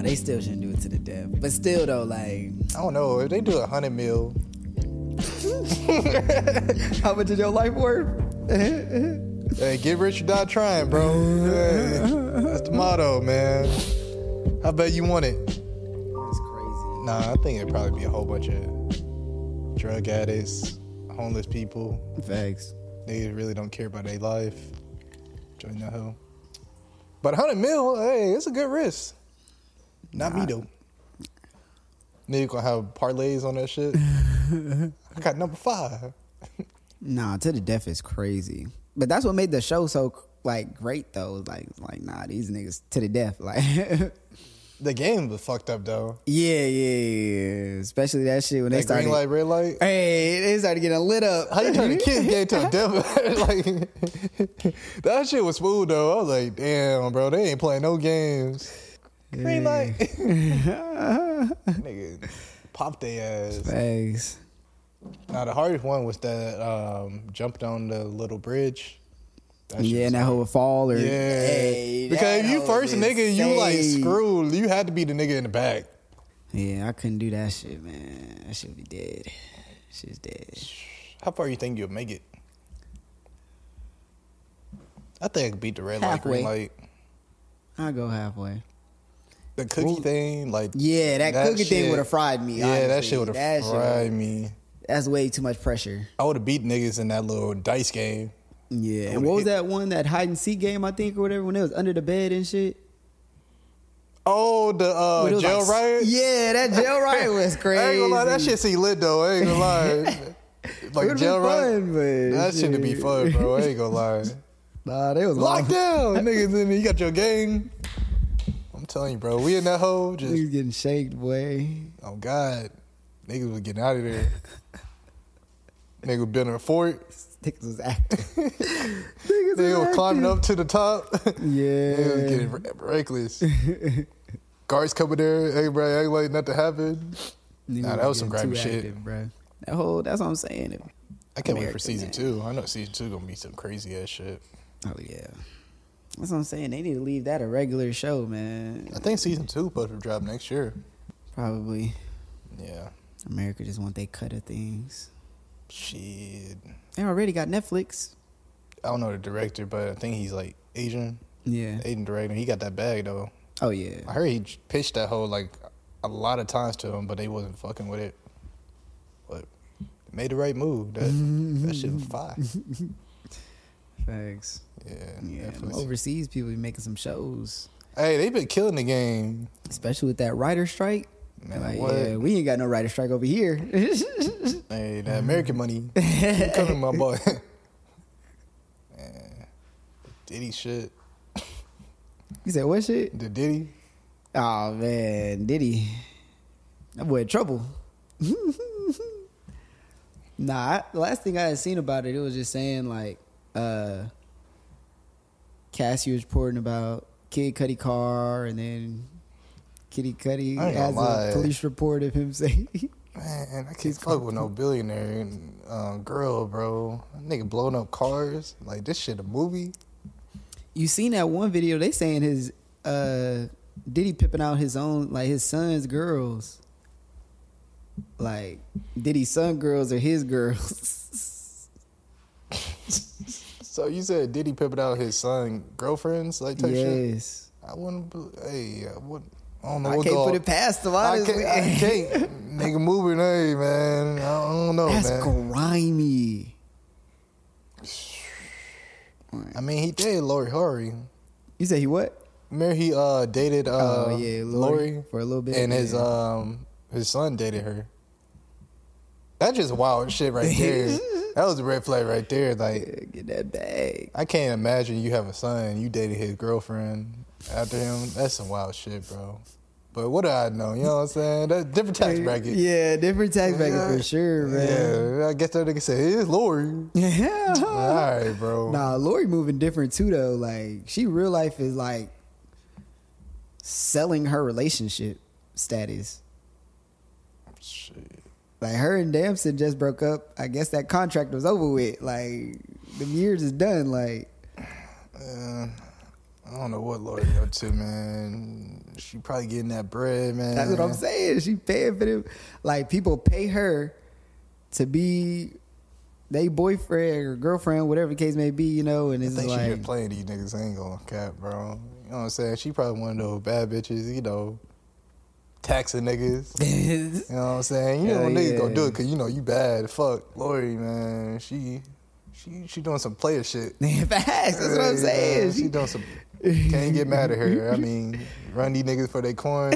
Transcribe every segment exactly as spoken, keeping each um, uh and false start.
Nah, they still shouldn't do it to the death. But still, though, like... I don't know. If they do a hundred mil... How much is your life worth? Hey, get rich or die trying, bro. Hey, that's the motto, man. How bad you want it? That's crazy. Nah, I think it'd probably be a whole bunch of drug addicts, homeless people. Facts. They really don't care about their life. Join the hell. But one hundred mil, hey, it's a good risk. Not nah. me, though. Nigga gonna have parlays on that shit. I got number five. Nah, to the death is crazy. But that's what made the show so, like, great, though. Like, like nah, these niggas to the death. Like, the game was fucked up, though. Yeah, yeah, yeah. Especially that shit when that they started. Green light, red light. Hey, they started getting lit up. How you turn the kids game to a devil? Like, that shit was smooth, though. I was like, damn, bro, they ain't playing no games. Green light. Nigga, pop their ass. Thanks. Now, the hardest one was that um, jumped on the little bridge. That yeah, and that hoe would fall. Or, yeah. Hey, because if you first nigga, insane. you like screwed. You had to be the nigga in the back. Yeah, I couldn't do that shit, man. That shit would be dead. Shit's dead. How far you think you'll make it? I think I could beat the red halfway. light, green light. I'll go halfway. The cookie Ooh. thing, like... Yeah, that, that cookie shit, thing would have fried me, Yeah, honestly. that shit would have fried shit, me. That's way too much pressure. I would have beat niggas in that little dice game. Yeah, and what was that one, that hide and seek game, I think, or whatever, when it was under the bed and shit? Oh, the uh, jail like, riot? Yeah, that jail riot was crazy. I ain't gonna lie, that shit seemed lit, though. I ain't gonna lie. Like, jail riot? Fun, that shit would be fun, bro. I ain't gonna lie. Nah, they was locked down. Niggas in there, you got your gang. I'm telling you, bro, we in that hole. Just niggas getting shaked, boy. Oh, God. Niggas was getting out of there. Niggas was building a fort. Niggas was acting. Niggas was, was climbing up to the top. Yeah. Niggas was getting reckless. Guards coming there. Everybody acting like nothing happened. Niggas nah, that was some grimy shit. Active, bro. That whole, that's what I'm saying. I can't America, wait for season man. two. I know season two gonna be some crazy ass shit. Oh, yeah. That's what I'm saying. They need to leave that a regular show, man. I think season two supposed to drop next year. Probably. Yeah. America just want they cut of things. Shit. They already got Netflix. I don't know the director, but I think he's like Asian. Yeah. Asian director. He got that bag though. Oh yeah. I heard he pitched that whole like a lot of times to him, but they wasn't fucking with it. But made the right move. That that shit was fire. Thanks. Yeah. Yeah. Overseas people be making some shows. Hey, they been killing the game. Especially with that writer strike. Man, like, what? Yeah, we ain't got no writer strike over here. Hey, that American money. Coming, my boy. Man, Diddy shit. You said what shit? The Diddy. Oh man, Diddy. That boy in trouble. Nah, I, the last thing I had seen about it, it was just saying like, uh, Cassie was reporting about Kid Cudi car, and then Kitty Cudi has lie. a police report of him saying, man, I can't fuck with no billionaire uh, girl, bro. That nigga blowing up cars. Like, this shit a movie. You seen that one video, they saying his, uh, Diddy pimping out his own, like his son's girls. Like, Diddy's son girls are his girls. So you said Diddy pimping out his son girlfriends? Like, type yes. shit? I wouldn't, hey, I wouldn't. I don't know I what can't go put it past him, honestly. I can't, I can't. Nigga moving, hey, man. I don't know, That's man. That's grimy. I mean, he dated Lori Harvey. You say he what? Remember he uh, dated uh, oh, yeah, Lori, Lori for a little bit. And yeah. his um his son dated her. That's just wild shit right there. That was a red flag right there. Like, yeah, get that bag. I can't imagine you have a son and you dated his girlfriend after him. That's some wild shit, bro. But what do I know? You know what I'm saying? That's different tax bracket. Yeah, different tax bracket yeah. for sure, man. Yeah, I guess that nigga said, it is Lori. Yeah. All right, bro. Nah, Lori moving different too, though. Like, she real life is like selling her relationship status. Shit. Like, her and Damson just broke up. I guess that contract was over with. Like, the years is done. Like, uh, I I don't know what Lori up to, man. She probably getting that bread, man. That's what I'm saying. She paying for them. Like, people pay her to be they boyfriend or girlfriend, whatever the case may be, you know, and it's I think like... she just playing these niggas. I ain't gonna cap, bro. You know what I'm saying? She probably one of those bad bitches, you know, taxing niggas. You know what I'm saying? You know when Hell niggas yeah. gonna do it because you know you bad. Fuck Lori, man. She she she doing some player shit. Facts, that's what I'm saying. Yeah, she doing some... Can't get mad at her. I mean, run these niggas for their coins.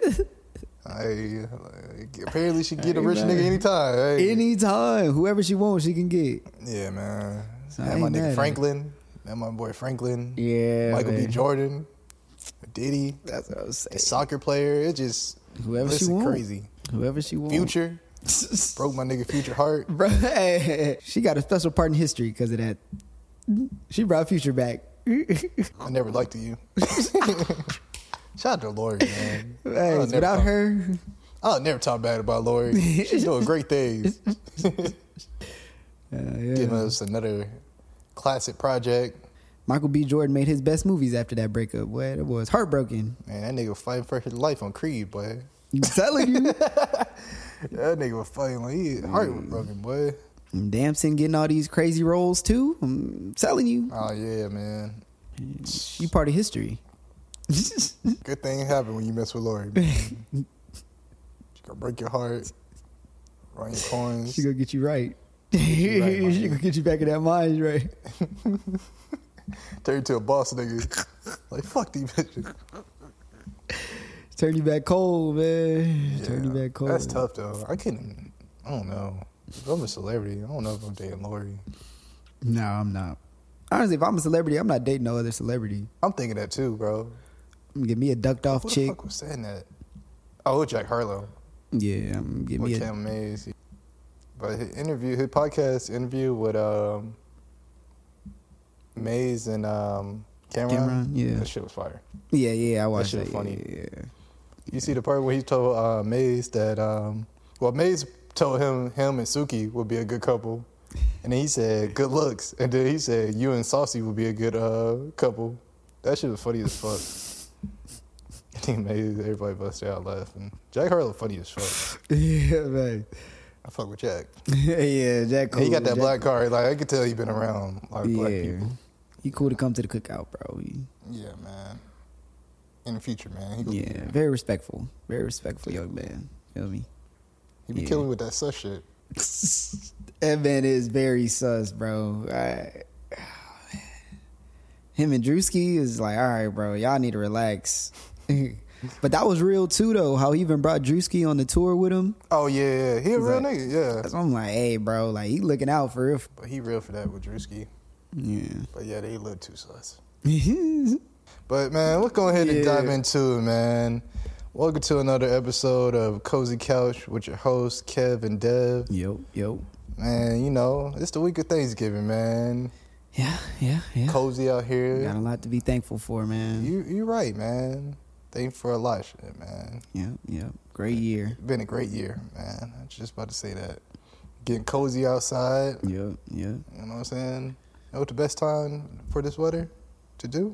I, apparently she get a rich nigga anytime. Hey. Anytime. Whoever she wants, she can get. Yeah, man. So Had I my ain't mad nigga at Franklin. Had my boy Franklin. Yeah, Michael man. B. Jordan. Diddy. That's what I was saying. A soccer player. It just... Whoever she listen, want. crazy. Whoever she wants. Future. Broke my nigga Future heart. Bro, she got a special part in history because of that. She brought Future back. I never liked you. Shout out to Lori, man. Hey, I'll never without talk- her, I'll never talk bad about Lori. She's doing great things. uh, yeah. Giving us another classic project. Michael B. Jordan made his best movies after that breakup. Boy, it was heartbroken. Man, that nigga was fighting for his life on Creed, boy. I'm telling you. That nigga was fighting like he heart was broken, boy. Damson getting all these crazy roles too. I'm telling you, Oh yeah, man. you part of history. Good thing happen when you mess with Lori, man. She gonna break your heart, run your coins. She gonna get you right. you right, my She nigga. gonna get you back in that mind, right? Turn you to a boss nigga. Like fuck these bitches. Turn you back cold, man. Turn you Yeah, back cold. That's tough though. I couldn't. I don't know. If I'm a celebrity, I don't know if I'm dating Lori. No, I'm not. Honestly, if I'm a celebrity, I'm not dating no other celebrity. I'm thinking that too, bro. I'm gonna get me a ducked off Who the chick. fuck was saying that? Oh, Jack Harlow. Yeah, I'm gonna get With me a Cam Mays. But his interview, his podcast interview with um, Mays and um, Cameron, Cameron, yeah. that shit was fire. yeah, yeah. I watched shit that. funny. Yeah, yeah. You see the part where he told uh, Mays that, um, well, Mays told him him and Suki would be a good couple, and then he said good looks, and then he said you and Saucy would be a good uh, couple. That shit was funny as fuck. I think Mays, everybody busted out laughing. Jack Harlow funny as fuck. Yeah, man. I fuck with Jack. yeah, Jack. Cool. He got that Jack, black card. Like I could tell he been around a lot of black Yeah, people. he cool to come to the cookout, bro. He, Yeah, man. In the future, man. He gonna yeah, be, very respectful, very respectful young man. Feel me? he be yeah. killing with that sus shit. That man is very sus, bro. I, him and Drewski is like, all right, bro, y'all need to relax. But that was real too, though. How he even brought Drewski on the tour with him. Oh yeah, yeah. He a He's real like- nigga, yeah. That's why I'm like, hey, bro, like he looking out for real. But he real for that with Drewski. Yeah. But yeah, they look too sus. But man, let's go ahead and Yeah. dive into it, man. Welcome to another episode of Cozy Couch with your hosts Kev and Dev. yo, yo. Man, you know it's the week of Thanksgiving, man. Yeah, yeah, yeah. Cozy out here. Got a lot to be thankful for, man. You you right, man. Thank you for a lot of shit, man. Yeah, yeah. Great year. Been a great year, man. I was just about to say that. Getting cozy outside. Yeah, yeah. You know what I'm saying? You know what the best time for this weather to do?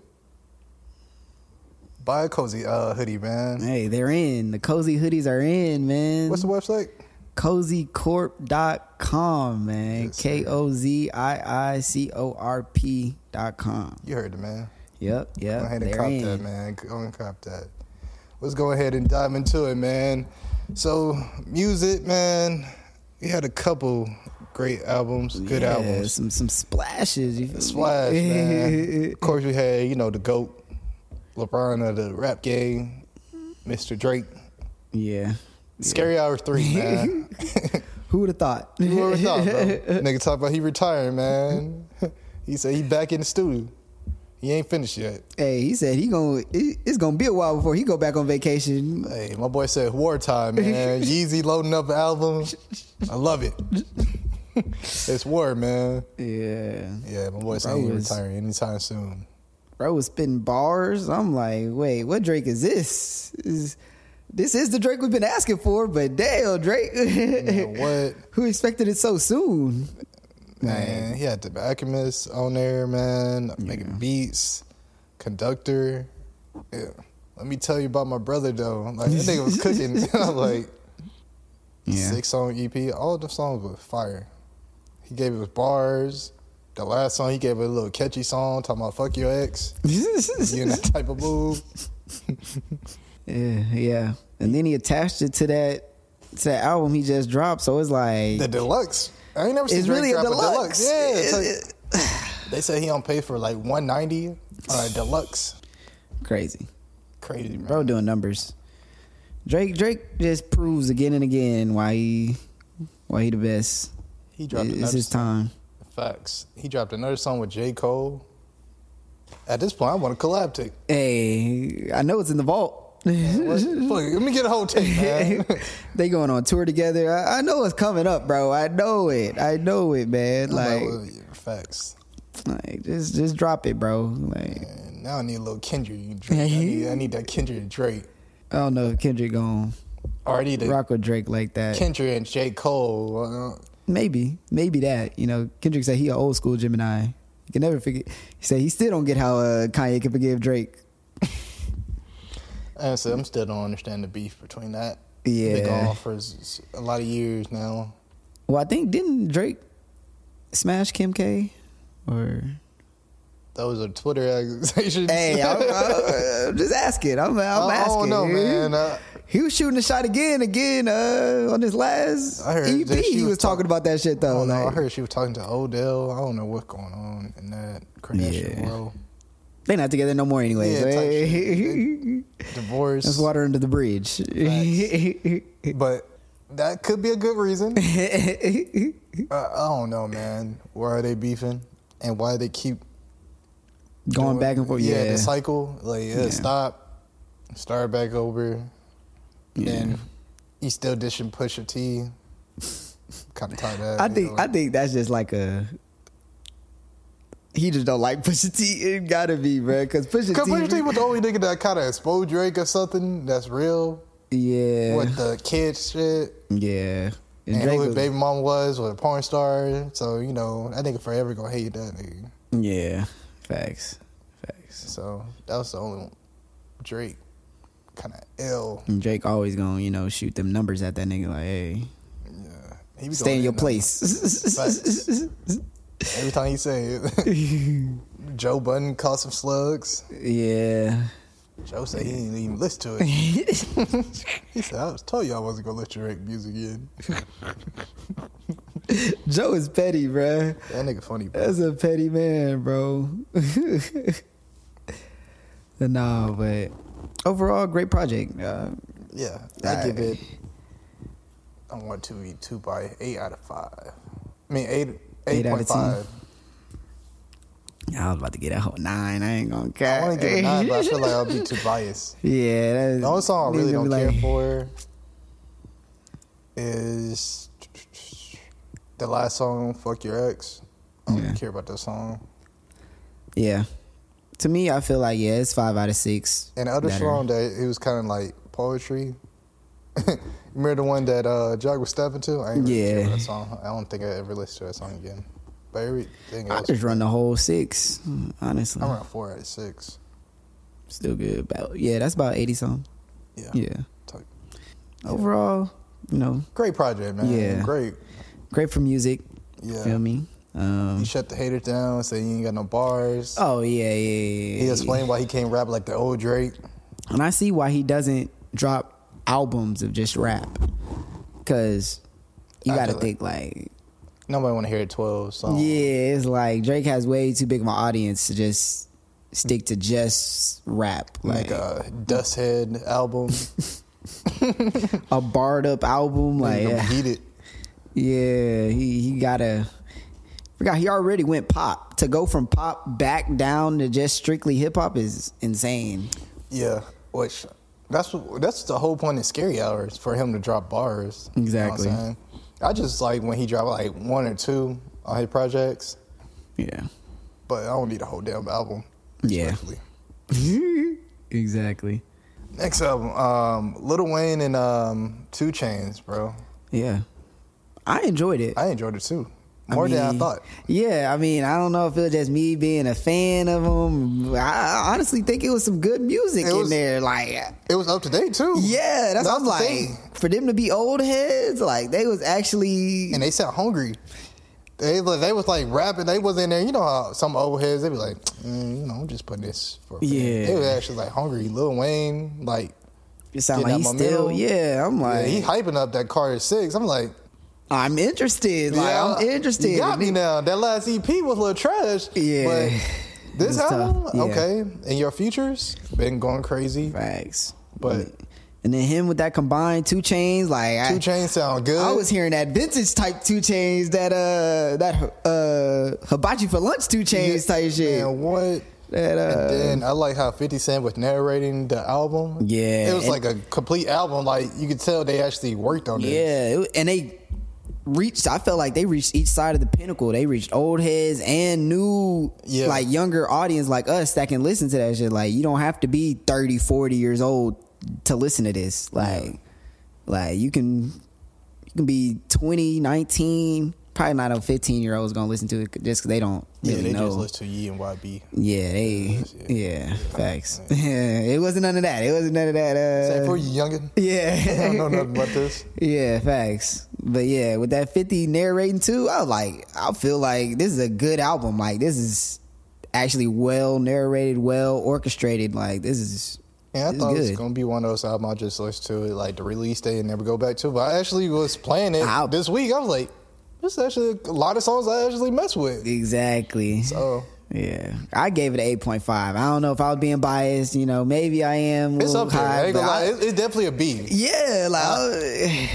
Buy a cozy uh, hoodie, man. Hey, they're in. The cozy hoodies are in, man. What's the website? cozy corp dot com, man. Yes, sir. K O Z I I C O R P dot com. You heard it, man. Yep, yep. Go ahead and they're cop in. that, man. Go and cop that. Let's go ahead and dive into it, man. So, music, man. We had a couple great albums, good Yeah, albums. Some some splashes. You feel me? Splash, man. Of course, we had, you know, the GOAT, LeBron of the rap game, Mister Drake. Yeah. Scary Hour three, man. Who would have thought? Who ever thought, bro? Nigga talk about he retiring, man. He said he back in the studio. He ain't finished yet. Hey, he said he gonna. it- It's gonna be a while before he go back on vacation. Hey, my boy said wartime, man. Yeezy loading up an album. I love it. It's war, man. Yeah, Yeah, my boy said Bro he ain't was- retiring anytime soon. bro was spitting bars. I'm like, wait, what Drake is this? Is this is the Drake we've been asking for? But damn, Drake, Man, what? who expected it so soon? Man, he had the Alchemist on there, man, making beats. Conductor. Yeah. Let me tell you about my brother though. Like that nigga was cooking. I was like, Yeah. six song E P. All the songs were fire. He gave us bars. The last song he gave a little catchy song talking about fuck your ex. You in that type of mood. Yeah, yeah. And then he attached it to that to that album he just dropped. So it's like The deluxe. I ain't never seen it's Drake really a drop deluxe. a deluxe. Yeah. It's It- like, they said he on pay for like one ninety on a deluxe. crazy. Crazy, man. Bro doing numbers. Drake Drake just proves again and again why he why he the best. He dropped It's another his song. time. Facts. He dropped another song with J. Cole. At this point, I want a collab tape. Hey, I know it's in the vault. What- fuck, let me get a whole tape, man. They going on tour together. I, I know it's coming up, bro. I know it. I know it, man. Like, Well, yeah, facts. like just just drop it, bro. Like, And now I need a little Kendrick Drake. I need, I need that Kendrick Drake. I don't know if Kendrick gonna Or I need a rock with Drake like that. Kendrick and J. Cole. Uh, Maybe, maybe that. You know, Kendrick said he an old school Gemini. You can never forget. He said he still don't get how uh, Kanye can forgive Drake. I said, I'm still don't understand the beef between that. Yeah. Been gone for s- a lot of years now. Well, I think didn't Drake smash Kim K? Or Those are Twitter accusations. hey, I'm, I'm, I'm just asking. I'm, I'm I asking. don't know, man. Uh, He was shooting a shot again, again uh, on his last I heard E P. that she He was was talking about that shit I though. don't know. I Like, heard she was talking to Odell. I don't know what's going on in that Kardashian Yeah. world. they not together no more, anyways. Yeah, type Hey, Divorce. that's water under the bridge. But that could be a good reason. uh, I don't know, man. Why are they beefing? And why they keep Going doing- back and forth. Yeah, Yeah, the cycle. Like, yeah, Yeah. stop. Start back over. Yeah. Then he's still dishing Pusha T. Kind of tired of that. I you think know, I like- think that's just like a. He just don't like Pusha T. It gotta be, bro. Because Pusha Cause T. Pusha T was the only nigga that kind of exposed Drake or something that's real. yeah, With the kid shit. yeah. And And Drake who his was- baby mom was, or a porn star. So, you know, that nigga forever gonna hate that nigga. yeah, facts, facts. So, that was the only one. Drake. Kind of ill. And Drake always gonna, you know, shoot them numbers at that nigga. Like, hey, Yeah. He be stay going in your now. place. Facts. Every time he say it. Joe Budden caught some slugs. Yeah. Joe said he didn't even listen to it. He said, I was told you I wasn't gonna let Drake music in. Joe is petty, bruh. That nigga funny, bro. That's a petty man, bro. No, but overall, great project. Uh, Yeah, I I- give it. I want to be two by eight out of five. I mean eight, eight Eight out point of ten. five. I was about to get that whole nine. I ain't gonna I care. want to give it a nine, but I feel like I'll be too biased. Yeah, that's, The only song I really niggas don't gonna be care like- for is the last song, "Fuck Your Ex." I don't Yeah. really care about that song. Yeah. To me, I feel like yeah, it's five out of six. And the other Better. song that it was kind of like poetry. Remember the one that uh, Jog was stepping to? I ain't really care Yeah. about that song. I don't think I ever listened to that song again. But everything I else, just run the whole six. Honestly, I run four out of six. still good. About yeah, that's about eighty something. Yeah. Yeah. Type. Overall, you know, Great project, man. Yeah. Great. great for music. Yeah. Feel me? Um, He shut the haters down, said he ain't got no bars. oh yeah, yeah, yeah. He yeah. explained why he can't rap like the old Drake. And I see why he doesn't drop albums of just rap. Cause you I got to feel think like, Nobody want to hear twelve songs. yeah, it's like Drake has way too big of an audience to just stick to just rap. Like Like a Dust Head album. a barred up album. Like Like, yeah, Beat It. yeah, he he gotta. Forgot he already went pop. To go from pop back down to just strictly hip hop is insane. Yeah, which that's what- that's the whole point of Scary Hours, for him to drop bars. You know what I'm Exactly. saying? I just like when he dropped like one or two on his projects, Yeah. but I don't need a whole damn album. Yeah. respectfully. Exactly. Next album, um, Lil Wayne and um, Two Chainz, bro. Yeah. I enjoyed it. I enjoyed it too. More I than I mean, thought. Yeah, I mean, I don't know if it was just me being a fan of them. I honestly think it was some good music It in was- there. Like, It was up to date too. yeah, that's what I'm the like. thing. For them to be old heads, like they was actually And they sound hungry. They was- they was like rapping. They was in there. You know how some old heads they be like, mm, you know, I'm just putting this for. A fan." Yeah. They was actually like hungry. Lil Wayne, like, it sound like getting he's out my still. meal. Yeah, I'm yeah, like, he hyping up that Carter Six. I'm like, I'm interested. Like, yeah, I'm interested. You got me now. That last E P was a little trash. Yeah. But this It's album, tough. Yeah. okay. And your features been going crazy. Facts, But and then him with that combined two chains, like Two I, Chainz sound good. I was hearing that vintage type two chains, that uh that uh hibachi for lunch two chains type shit. Man, what? That uh, And then I like how fifty Cent was narrating the album. Yeah, It was and- like a complete album. Like, you could tell they actually worked on it. yeah, it- and they reached. I felt like they reached each side of the pinnacle. They reached old heads and new, Yeah. like younger audience like us that can listen to that shit. Like you don't have to be thirty, forty years old to listen to this. Like, like you can you can be twenty, nineteen. Probably not a fifteen year old is gonna listen to it just because they don't Yeah, really they know. just listen to Yee and Y B. Yeah, they. Yeah, facts. Yeah, it wasn't none of that. It wasn't none of that. Say Uh, for you youngin', yeah, I don't know nothing about this. yeah, facts. But yeah, with that fifty narrating too, I was like, I feel like this is a good album. Like this is actually well narrated, well orchestrated. Like this is. Yeah, I this thought is it was good. gonna be one of those albums I just listened to it like the release day and never go back to. But I actually was playing it Ow. this week. I was like, this is actually a lot of songs I actually mess with. Exactly. So Yeah, I gave it an eight point five. I don't know if I was being biased. You know, maybe I am. a it's little up there. high, I ain't gonna but lie, I- it's, it's definitely a B. Yeah, like I,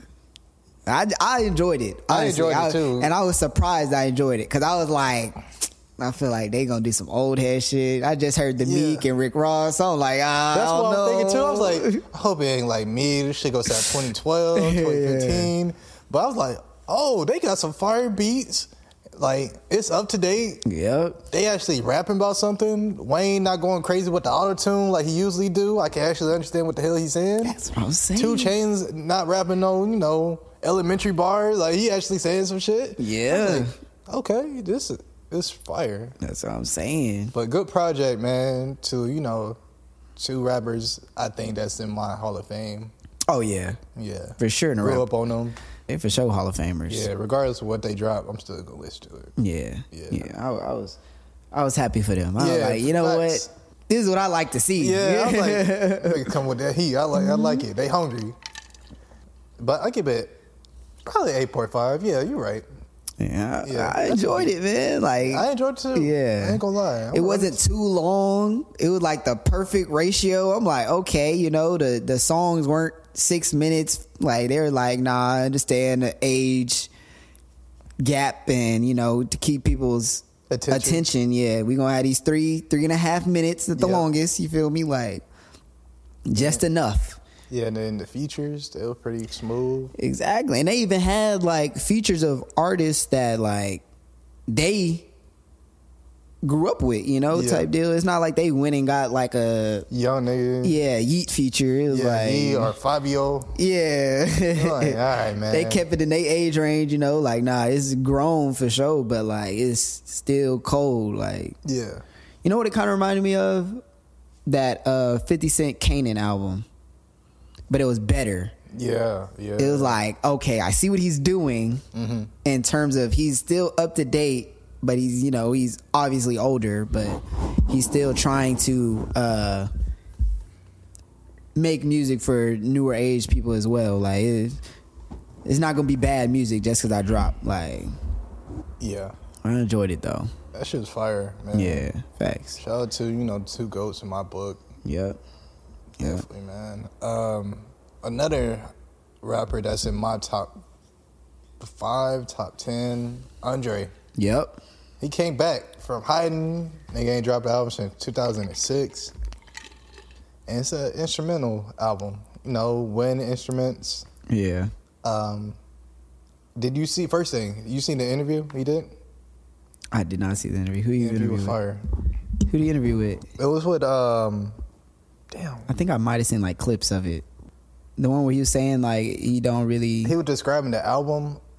I, I enjoyed it. I honestly. enjoyed it, too. and I was surprised I enjoyed it because I was like, I feel like they gonna do some old head shit. I just heard the Yeah. Meek and Rick Ross, so I'm like, ah, That's I don't what I'm thinking too. I was know. like, I hope it ain't like me. This shit goes out twenty twelve, twenty fifteen. But I was like, oh, they got some fire beats. Like, it's up to date. Yep. They actually rapping about something. Wayne not going crazy with the auto tune like he usually do. I can actually understand what the hell he's saying. That's what I'm saying. Two Chains not rapping no, you know, elementary bars. Like, he actually saying some shit. I Yeah. was like, okay, this is this fire. That's what I'm saying. But good project, man. To, you know, two rappers, I think that's in my Hall of Fame. Oh yeah, Yeah. for sure. In a Grew rap, up on them. they for sure Hall of Famers. Yeah, regardless of what they drop, I'm still gonna listen to it. Yeah, Yeah. yeah. I, I was, I was happy for them. I was Yeah, like, you know facts. what? This is what I like to see. Yeah, I was like, they come with that heat. I like, I like it. They hungry. But I give it probably eight point five. Yeah, you're right. yeah, I- Yeah, I that's enjoyed right. it, man. Like, I enjoyed it too. Yeah, I ain't gonna lie. I'm it wasn't honest. too long. It was like the perfect ratio. I'm like, okay, you know, the the songs weren't six minutes. Like they were like, nah, I understand the age gap and you know to keep people's Attention. attention. Yeah, we gonna have these three three and a half minutes at the Yeah. longest. You feel me? Like just enough. Yeah, and then the features, they were pretty smooth. Exactly. And they even had like features of artists that like they grew up with, you know, Yeah. type deal. It's not like they went and got like a Young nigga. yeah, Yeet feature. It was Yeah, like he or Fabio. yeah. Like, all right, man. They kept it in their age range, you know, like nah, it's grown for sure, but like it's still cold. Like Yeah. you know what it kind of reminded me of? That uh fifty Cent Kanan album. But it was better. Yeah, yeah. It was like, okay, I see what he's doing Mm-hmm. in terms of he's still up to date, but he's, you know, he's obviously older, but he's still trying to uh, make music for newer age people as well. Like, it, it's not going to be bad music just because I dropped. Like, Yeah. I enjoyed it though. That shit was fire, man. Yeah, facts. Shout out to, you know, the two goats in my book. Yep. Yep. Definitely, man. Um, another rapper that's in my top five, top ten, Andre. Yep. He came back from hiding. Nigga ain't dropped an album since two thousand six. And it's an instrumental album. You know, wind instruments. Yeah. Um, did you see, first thing, you seen the interview he did? I did not see the interview. Who you The interview interview with with? fire. Who did you interview with? It was with, um, damn. I think I might have seen like clips of it. The one where he was saying like he don't really. He was describing the album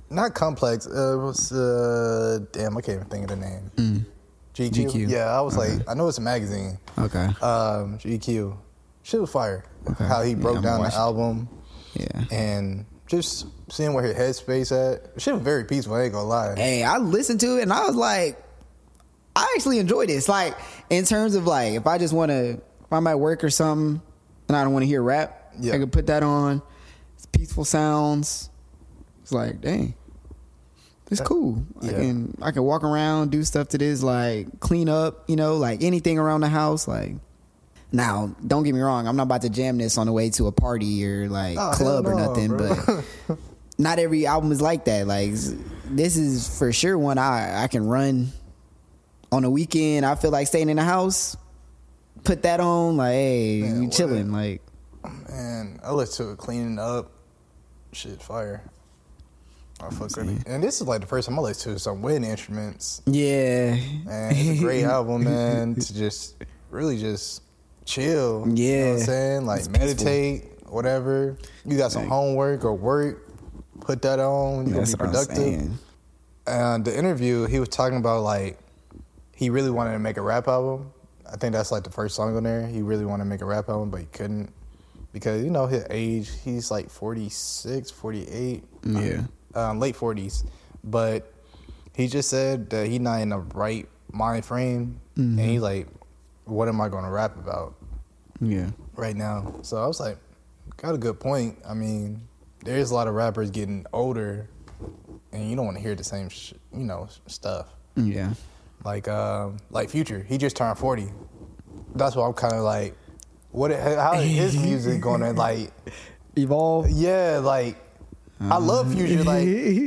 not Complex. Uh, it was uh, damn. I can't even think of the name. Mm. G Q? G Q. Yeah, I was Okay. like, I know it's a magazine. Okay. Um, G Q. Shit was fire. Okay. How he Yeah, broke I'm down the watching. album Yeah. and just seeing where his headspace at. Shit was very peaceful. I ain't gonna lie. Hey, I listened to it and I was like, I actually enjoy this. Like, in terms of like, if I just want to, if I'm at work or something and I don't want to hear rap, Yeah. I can put that on. It's peaceful sounds. It's like, dang, it's cool. I Yeah. can I can walk around, do stuff to this, like clean up, you know, like anything around the house. Like, now, don't get me wrong, I'm not about to jam this on the way to a party or like Oh, club hell or no, nothing, bro. but not every album is like that. Like, this is for sure one I I can run on a weekend. I feel like staying in the house, put that on, like, hey, Man, you what? chilling, like. Man, I listen to it cleaning up. Shit, fire. I fuck with it. And this is like the first time I listen to some wind instruments. Yeah. Man, it's a great album, man. To just really just chill. You know Yeah. what I'm saying? Like It's peaceful. meditate, whatever. You got some Like- homework or work, put that on. You're That's gonna what be I'm productive. saying. And the interview, he was talking about like he really wanted to make a rap album. I think that's like the first song on there. He really wanted to make a rap album, but he couldn't because, you know, his age, he's like forty-six, forty-eight. Yeah. Um, late forties. But he just said that he's not in the right mind frame. Mhm. And he's like, what am I going to rap about Yeah. right now? So I was like, got a good point. I mean, there's a lot of rappers getting older and you don't want to hear the same, sh- you know, stuff. Yeah. Like, um, like Future, he just turned forty. That's why I'm kind of like, what? How is his music going to like? Evolve. Yeah, like I love Future. Like,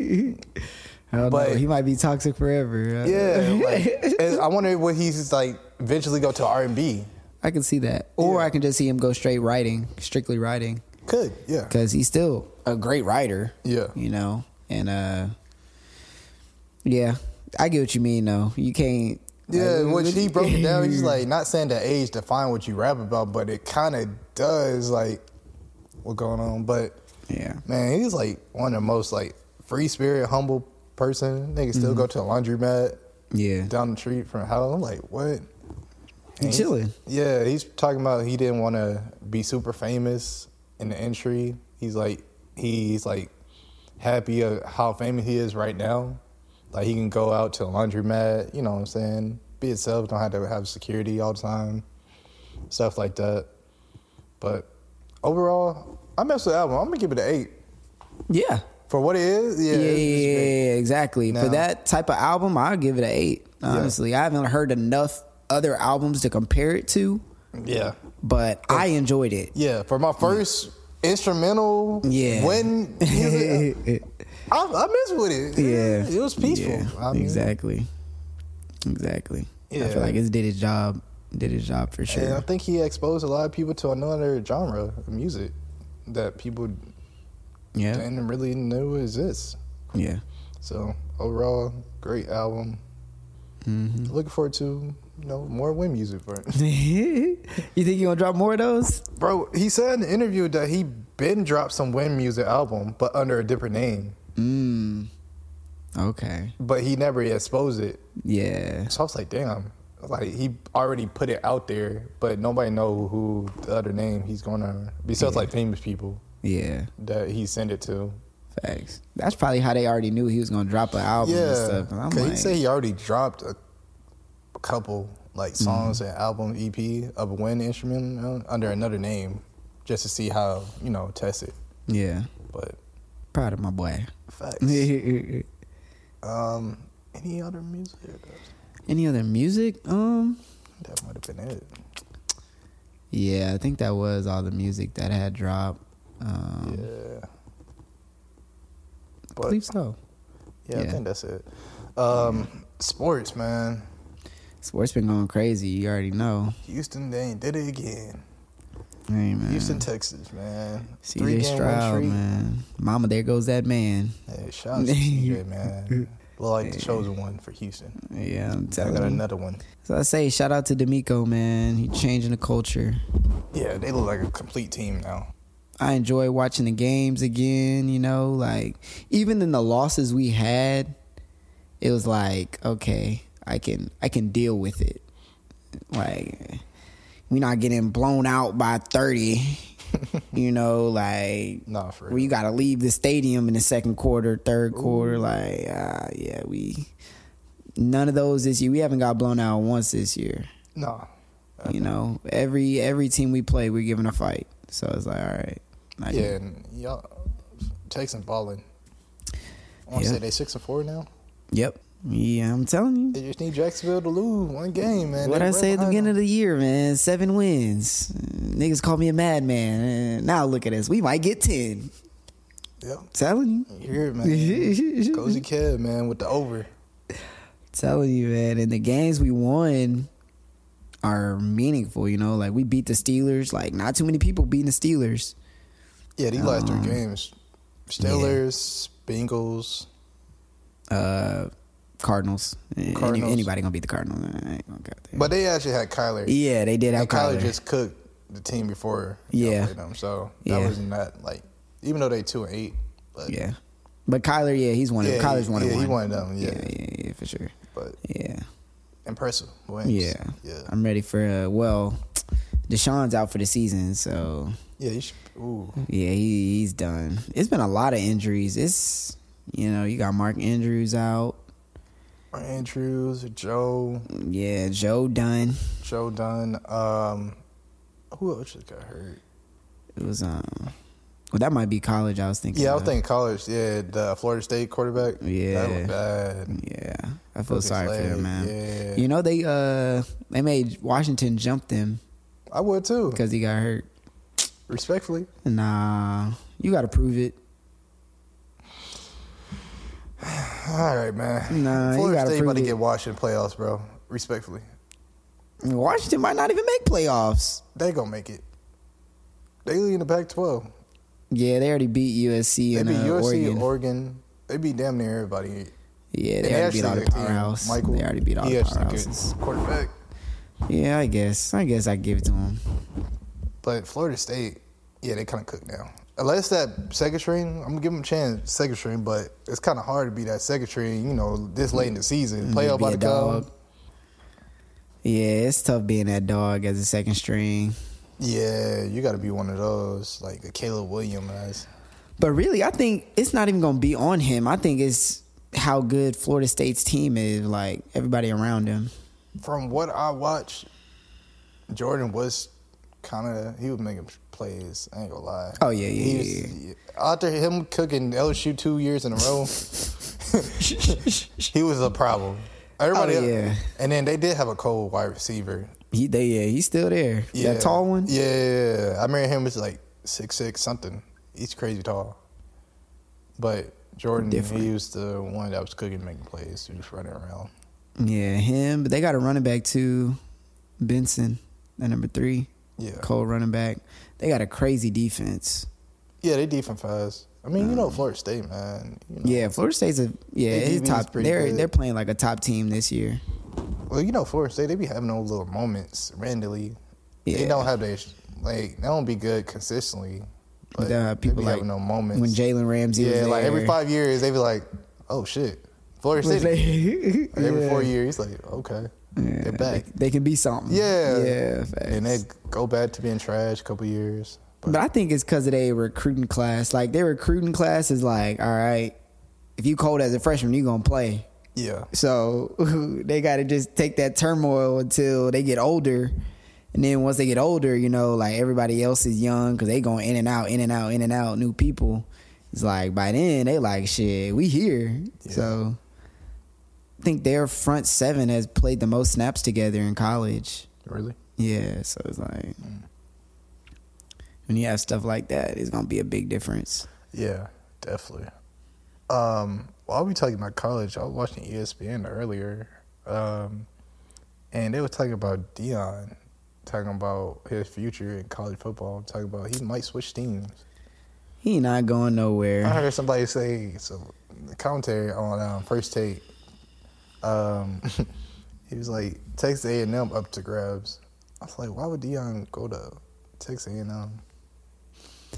I don't But- know. He might be toxic forever. yeah, like and I wonder what he's like eventually go to R and B. I can see that. Or Yeah. I can just see him go straight writing, strictly writing. Could, yeah, Because he's still a great writer. yeah, You know? And, uh, yeah. I get what you mean, though. You can't. yeah. like, Which he broke it down. He's like, not saying that age define what you rap about, but it kind of does. Like, what's going on? But Yeah. man, he's like one of the most like free spirit, humble person. Nigga still go to a laundromat Yeah. down the street from house. I'm like, what? He And he's- chilling. Yeah, he's talking about he didn't want to be super famous in the industry. He's like, he's like happy of how famous he is right now. Like he can go out to a laundromat, you know what I'm saying? Be himself, don't have to have security all the time, stuff like that. But overall, I messed with the album. I'm gonna give it an eight Yeah. for what it is. Yeah, Yeah, it's- yeah, it's yeah, great. yeah, exactly. Now- For that type of album, I'll give it an eight. Honestly, I haven't heard enough other albums to compare it to, yeah. but I enjoyed it. Yeah, for my first instrumental, Yeah. when music, I, I mess with it. Yeah, it was peaceful. Yeah, I mean, exactly, exactly. I Yeah. feel like it did its job. Did its job for sure. And I think he exposed a lot of people to another genre of music that people Yeah, didn't really know exists. yeah. So overall, great album. Mm-hmm. Looking forward to you know more Win music for it. You think you gonna drop more of those? Bro, he said in the interview that he been dropped some Win music album, but under a different name. Mm. Okay. But he never exposed it. Yeah. So I was like, damn. Like he already put it out there, but nobody know who the other name he's gonna besides Yeah. like famous people Yeah. that he sent it to. Facts. That's probably how they already knew he was gonna drop an album and Yeah, stuff. And I'm cause like, he said he already dropped a, a couple like songs Mm-hmm. and album E P of a wind instrument you know, under another name, just to see how you know test it. yeah. But Proud of my boy. facts. Any um, any other music? other music? Um. That might have been it. Yeah, I think that was all the music that had dropped. Um, Yeah. I believe so. Yeah, I Yeah. think that's it. Um, sports, man. Sports been going crazy. You already know. Houston, they ain't did it again. Hey man. Houston, Texas, man. C J win Stroud, streak. man. Mama, there goes that man. Hey, shout out to C J, man. Look like the chosen one for Houston. Yeah, I'm I telling got you. another one. So I say, shout out to D'Amico, man. He changing the culture. Yeah, they look like a complete team now. I enjoy watching the games again. You know, like even in the losses we had, it was like, okay, I can I can deal with it. Like we're not getting blown out by thirty. You know, like Nah, for where you real. got to leave the stadium in the second quarter, third quarter. Like, uh, yeah, we none of those this year. We haven't got blown out once this year. Nah. You know, every every team we play, we're giving a fight. So it's like, all right, I Yeah, can- and y'all Texans balling. I want to Yeah. say they six and four now. yep, yeah, I'm telling you. They just need Jacksonville to lose one game, man. What They I right say at the behind beginning of them. the year, man, seven wins. Niggas call me a madman. Uh, Now look at us, we might get ten. Yep. Telling you, You hear it, man. Cozy Kev, man, with the over. telling you, man. And the games we won are meaningful. You know, like we beat the Steelers. Like not too many people beating the Steelers. Yeah, these last Um, three games. Steelers, Bengals. Uh, Cardinals. Any- Cardinals. anybody gonna beat the Cardinals? I ain't gonna go there. But they actually had Kyler. Yeah, they did have And Kyler Kyler. just cooked the team before y'all Yeah. played them. So that Yeah. wasn't that, like, even though they two and eight. But Yeah, but Kyler, yeah, he's one of Yeah, Kyler's one yeah, of he one. one of them, yeah. yeah, yeah, yeah, for sure. But Yeah, impressive wins. yeah, Yeah. I'm ready for. Uh, well, Deshaun's out for the season, so Yeah, you should, ooh. yeah, he, he's done. It's been a lot of injuries. It's you know you got Mark Andrews out. Andrews, Joe, Yeah, Joe done. Joe Dunn. Um, who else just got hurt? It was um, well that might be college. I was thinking. Yeah, I was of. thinking college. Yeah, the Florida State quarterback. Yeah. That was bad. Yeah, I feel Broke his sorry for leg, them, man. yeah. You know they uh they made Washington jump them I would too. because he got hurt. Respectfully. Nah, you got to prove it. All right, man. Nah, you Florida gotta State about prove to it. get Washington playoffs, bro. Respectfully. Washington might not even make playoffs. They gonna make it. They lead in the Pac twelve. Yeah, they already beat U S C They and beat uh, U S C, Oregon. Oregon. They beat damn near everybody. Yeah, And they already beat all the actually good team. powerhouse. Michael, They already beat all he the actually good powerhouses. quarterback. Yeah, I guess. I guess I give it to them. But Florida State, yeah, they kind of cook now. Unless that second string, I'm gonna give them a chance, second string, but it's kind of hard to be that second string, you know, this late in the season. Playoff Be by a the dog. come. Yeah, it's tough being that dog as a second string. Yeah, you got to be one of those, like a Caleb Williams. But really, I think it's not even going to be on him. I think it's how good Florida State's team is, like everybody around him. From what I watched, Jordan was kind of, he was making plays. I ain't gonna lie. Oh, yeah, yeah, He yeah, was- After him cooking L S U two years in a row, he was a problem. Everybody, Oh, yeah. And then they did have a cold wide receiver. He, they, yeah, he's still there. Yeah, That tall one. Yeah, I remember him was like six six something. He's crazy tall. But Jordan, Different. he was the one that was cooking, making plays, just running around. Yeah, him. But they got a running back too, Benson, at number three. Yeah, Cold running back. They got a crazy defense. yeah, they defense fast. I mean, you know, Florida State, man. You know. Yeah, Florida State's a yeah, Their it's D B is top. pretty They're good. they're playing like a top team this year. Well, you know, Florida State, they be having those little moments randomly. They Yeah. don't have their like they don't be good consistently. But The people they be like having no moments. when Jalen Ramsey was yeah, like every there. five years they be like, oh shit, Florida Was State. they- Like, every Yeah. four years, like okay, Yeah, they're back. They, they can be something. Yeah, yeah. Facts. and they go back to being trash a couple years. But I think it's because of their recruiting class. Like their recruiting class is like, all right, if you cold as a freshman, you gonna play. Yeah, So they got to just take that turmoil until they get older. And then once they get older, you know, like everybody else is young because they going in and out, in and out, in and out, new people. It's like by then they like, shit, we here. Yeah. So I think their front seven has played the most snaps together in college. really. Yeah, so it's like when you have stuff like that, it's going to be a big difference. Yeah, definitely. Um, while we talking about college, I was watching E S P N earlier, um, and they were talking about Deion, talking about his future in college football, talking about he might switch teams. He not going nowhere. I heard somebody say some commentary on um, First Take. Um, he was like, Texas A and M up to grabs. I was like, why would Deion go to Texas A and M?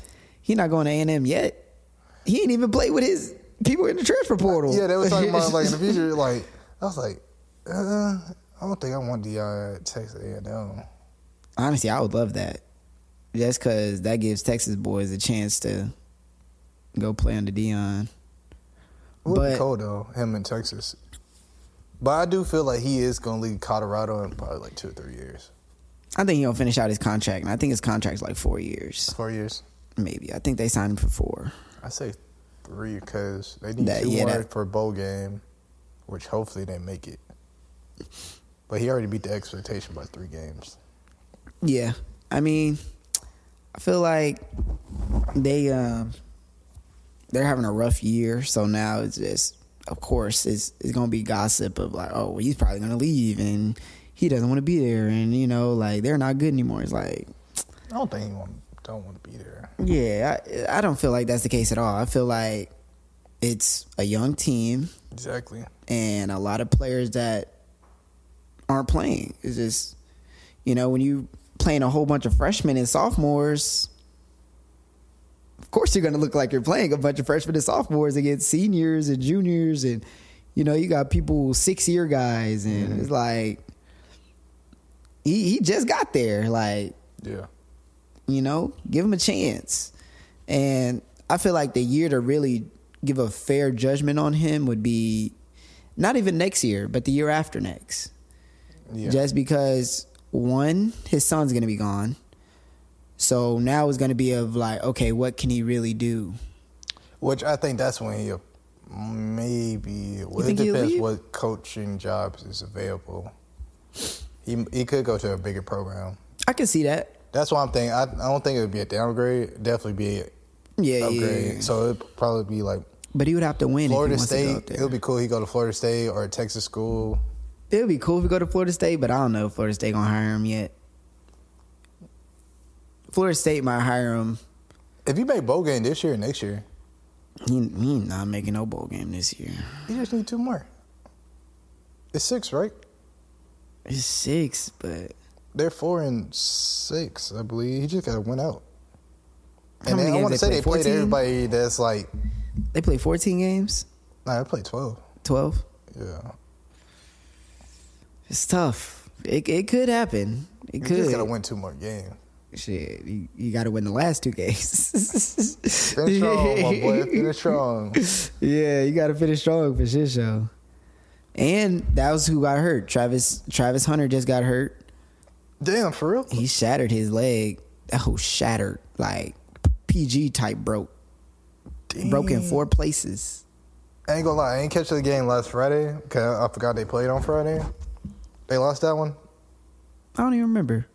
He not going to A and M yet. He ain't even played with his people in the transfer portal. Yeah, they were talking about like in the future. Like I was like, uh, I don't think I want Deion at Texas A and M. Honestly, I would love that. Just because that gives Texas boys a chance to go play under Deion. It would But be cold though, him in Texas. But I do feel like he is going to leave Colorado in probably like two or three years. I think he'll finish out his contract, and I think his contract's like four years. Four years? Maybe. I think they signed him for four. I say three because they need That- two yeah, more that- for a bowl game, which hopefully they make it. But he already beat the expectation by three games. Yeah. I mean, I feel like they, um, they're having a rough year, so now it's just, of course, it's, it's going to be gossip of like, oh, well, he's probably going to leave, and he doesn't want to be there, and, you know, like, they're not good anymore. It's like... I don't think he want, don't want to be there. Yeah, I, I don't feel like that's the case at all. I feel like it's a young team Exactly. and a lot of players that aren't playing. It's just, you know, when you playing a whole bunch of freshmen and sophomores, of course you're going to look like you're playing a bunch of freshmen and sophomores against seniors and juniors, and, you know, you got people, six-year guys, and mm-hmm. it's like, he, he just got there, like... Yeah. You know, give him a chance. And I feel like the year to really give a fair judgment on him would be not even next year, but the year after next. Yeah. Just because, one, his son's going to be gone. So now it's going to be of like, okay, what can he really do? Which I think that's when he'll maybe, well, it depends what coaching jobs is available. He he could go to a bigger program. I can see that. That's why I'm thinking. I, I don't think it would be a downgrade. Definitely be a yeah, upgrade. Yeah. So it'd probably be like. But he would have to win. Florida if he State. wants to go It would be cool. He go to Florida State or a Texas school. It would be cool if he go to Florida State, but I don't know if Florida State gonna hire him yet. Florida State might hire him. If he make bowl game this year or next year, he he not making no bowl game this year. He just need two more. It's six, right? It's six, but. They're four and six, I believe. He just got to win out. How and many then I want to say play? they fourteen? played everybody that's like. They play fourteen games? Nah, they played twelve. twelve? Yeah. It's tough. It it could happen. It you could. You just got to win two more games. Shit, you, you got to win the last two games. Finish strong, my boy. Finish strong. Yeah, you got to finish strong for shit show. And that was who got hurt. Travis Travis Hunter just got hurt. Damn, for real? He shattered his leg. That whole shattered. Like, P G type broke. Damn. Broke in four places. I ain't gonna lie. I ain't catch the game last Friday because I forgot they played on Friday. They lost that one? I don't even remember.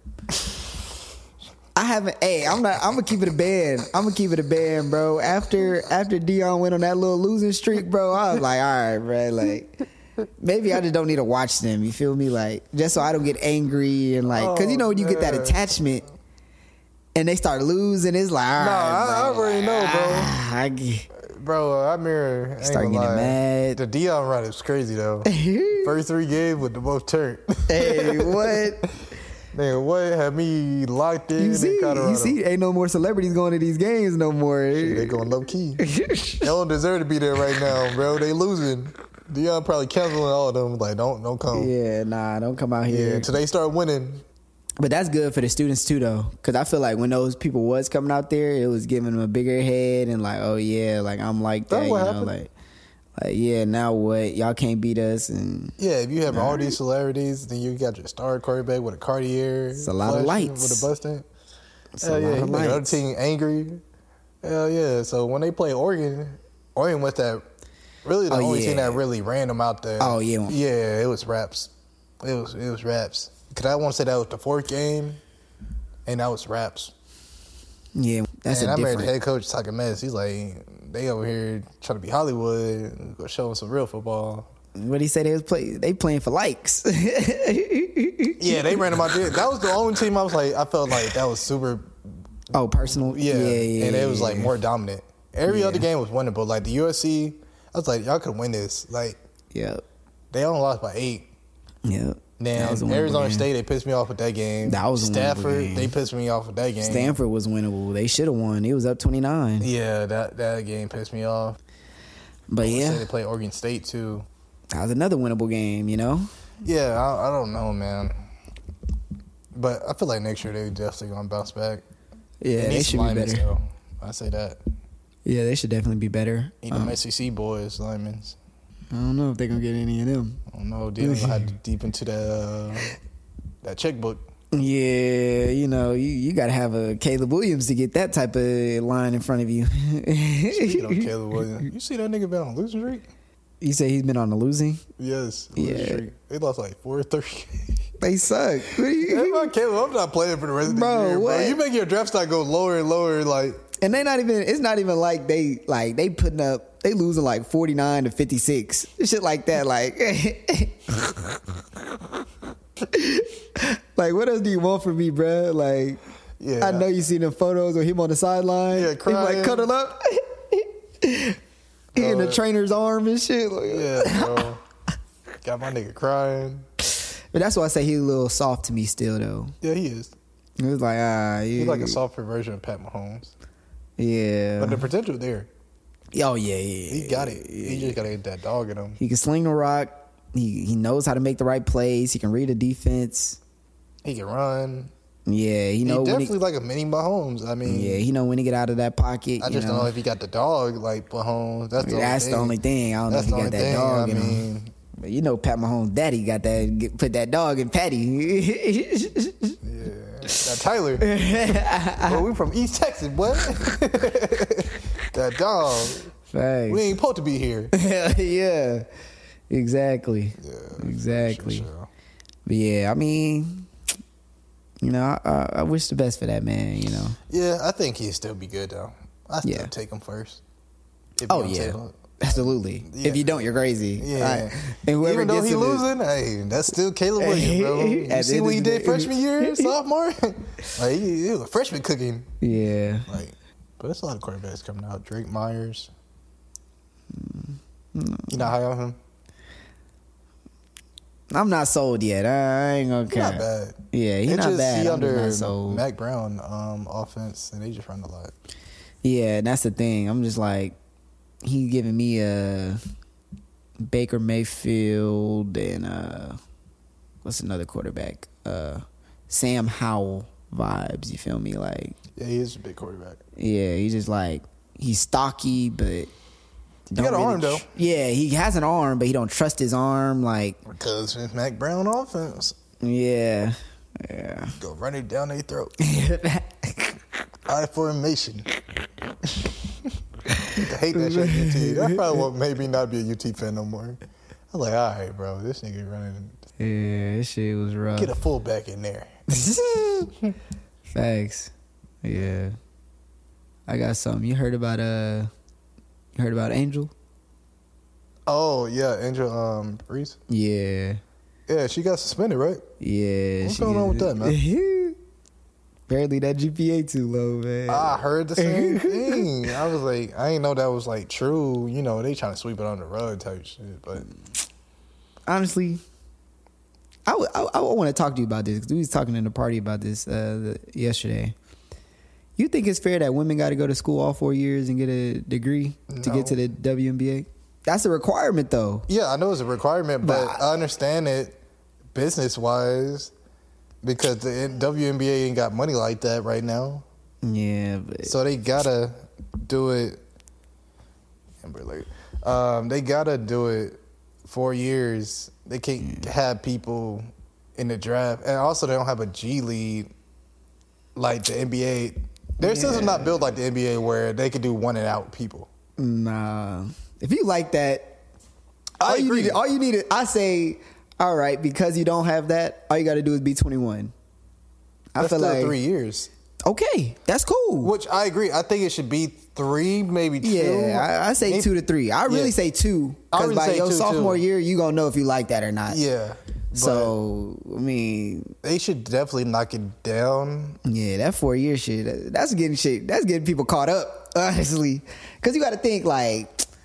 I haven't. Hey, I'm not. I'm gonna keep it a band. I'm gonna keep it a band, bro. After after Deion went on that little losing streak, bro, I was like, all right, bro, like. Maybe I just don't need to watch them. You feel me? Like, just so I don't get angry and like, cause you know when you get that attachment and they start losing, it's like, all nah, right, bro, I, I already like, know, bro. Ah, I get, bro, I mirror. I start getting lie. mad. The Deion run is crazy though. First three games with the most turned. Hey, what? Nigga, what had me locked in? You see, in Colorado. you see, ain't no more celebrities going to these games no more. Shit, they going low key. They don't deserve to be there right now, bro. They losing. Deion probably canceling all of them. Like, don't don't come. Yeah, nah, don't come out here. Yeah, until they start winning. But that's good for the students too, though, because I feel like when those people was coming out there, it was giving them a bigger head and like, oh yeah, like I'm like that, That's you what know, happened. like, like yeah, now what? Y'all can't beat us, and Yeah, if you have all all right. these celebrities, then you got your star quarterback with a Cartier. It's a lot of flashing lights. With a busting. It's Hell a yeah, lot he of made the other lights. team angry. Hell yeah. So when they play Oregon, Oregon was that really the Oh, only yeah. team that really ran them out there. Oh, yeah. Yeah, it was raps. It was it was raps. Cause I want to say that was the fourth game, and that was raps. Yeah, that's and a I different. remember the head coach talking mess. He's like, they over here trying to be Hollywood and go show them some real football. What he said they was play? They playing for likes. Yeah, they ran them out there. That was the only team I was like, I felt like that was super. Oh, personal. Yeah, Yeah, yeah, and it was like yeah. more dominant. Every Yeah. other game was winnable. Like the U S C, I was like, y'all could win this. Like Yep. they only lost by eight. Yep. Then That was a winnable Arizona game. State, they pissed me off with that game. That was a winnable Stafford, game. they pissed me off with that game. Stanford was winnable. They should have won. It was up twenty-nine. Yeah, that that game pissed me off. But I wanna say yeah, they play Oregon State too. that was another winnable game, you know? Yeah, I, I don't know, man. But I feel like next year they definitely gonna bounce back. Yeah, need they some should be linemen, better. though. I say that. Yeah, they should definitely be better. Need them Um, S E C boys, linemen. I don't know if they're going to get any of them. I don't know. They don't have deep into that uh, that checkbook. Yeah, you know, you, you got to have a Caleb Williams to get that type of line in front of you. Speaking of Caleb Williams, you see that nigga been on losing streak? You say he's been on the losing? Yes, losing Yeah. streak. They lost like four or three. They suck. What are Hey, you, man, Caleb, I'm not playing for the rest of the Bro, year, what? bro. You make your draft stock go lower and lower, like. and they not even, it's not even like they, like, they putting up, they losing like forty-nine to fifty-six. Shit like that. Like, like, what else do you want from me, bruh? Like, Yeah. I know you seen the photos of him on the sideline. Yeah, He crying. like cuddled up. He in the Uh, trainer's arm and shit. Like, Yeah, bro. Got my nigga crying. But that's why I say he's a little soft to me still, though. Yeah, he is. It was like, ah, He's like a softer version of Pat Mahomes. Yeah. But the potential there. Oh, yeah, yeah. He got it. He just got to get that dog in him. He can sling the rock. He he knows how to make the right plays. He can read a defense. He can run. Yeah, he He know when definitely he, like a mini Mahomes. I mean, yeah, he know when to get out of that pocket. I you just know. don't know if he got the dog like Mahomes. That's the That's only the only thing. I don't That's know the if he only got that thing. dog I in him. mean, But you know, Pat Mahomes' daddy got that, get- put that dog in Patty. yeah. That Tyler. Bro, we from East Texas, boy. That dog. Thanks. We ain't supposed to be here. Yeah, exactly. Yeah, Exactly. sure, sure. But yeah, I mean, you know, I, I, I wish the best for that man. You know. Yeah, I think he'd still be good though. I still Yeah. take him first. If Oh you don't yeah, take him. absolutely. Yeah. If you don't, you're crazy. Yeah. Alright. And whoever Even though gets he in the- losing, hey, that's still Caleb Williams, bro. At You the see end what of he the did day- freshman year, sophomore? Like he, he was a freshman cooking. Yeah. Like, but there's a lot of quarterbacks coming out. Drake Myers. You not high on him? I'm not sold yet. I ain't gonna He's care. not bad. Yeah, he's They not just bad. see I'm just under not sold. Mac Brown um, offense, and they just run a lot. Yeah, and that's the thing. I'm just like, he giving me a Baker Mayfield and uh, what's another quarterback? Uh, Sam Howell vibes. You feel me? Like, Yeah, he is a big quarterback. yeah, he's just like, he's stocky, but don't got an really arm, though. tr- yeah, he has an arm, but he don't trust his arm. Like, Because it's Mac Brown offense. yeah, yeah. Go run it down their throat. I formation. I hate that shit at U T. That's probably what made me not be a U T fan no more. I was like, all right, bro, this nigga running. Yeah, this shit was rough. Get a fullback in there. Facts. Yeah. I got something. You heard about uh you heard about Angel? Oh, yeah, Angel um, Reese. Yeah. Yeah, she got suspended, right? Yeah. What's she- going on with that, man? Apparently that G P A too low, man. I heard the same thing. I was like, I didn't know that was like true. You know, they trying to sweep it on the rug type shit. But Honestly, I, w- I, I want to talk to you about this because we was talking in the party about this uh, the, yesterday. You think it's fair that women got to go to school all four years and get a degree to No. get to the W N B A? That's a requirement, though. yeah, I know it's a requirement, but But- I understand it business wise because the W N B A ain't got money like that right now. Yeah, but So they gotta do it. Timberlake. Um, they gotta do it four years. They can't have people in the draft, and also they don't have a G League like the N B A. Their system's not built like the N B A where they could do one and out people. nah. If you like that, I all you agree. need, all you need, is, I say, all right, because you don't have that, all you got to do is be twenty-one. I That's feel still like three years, okay, that's cool. which I agree. I think it should be three, maybe two. Yeah, I, I say Maybe- two to three. I really Yeah. say two I because really by say your two, sophomore too. year, you gonna know if you like that or not. Yeah. but So I mean, they should definitely knock it down. yeah, that four year shit, that- that's getting shit. That's getting people caught up, honestly, because you got to think like,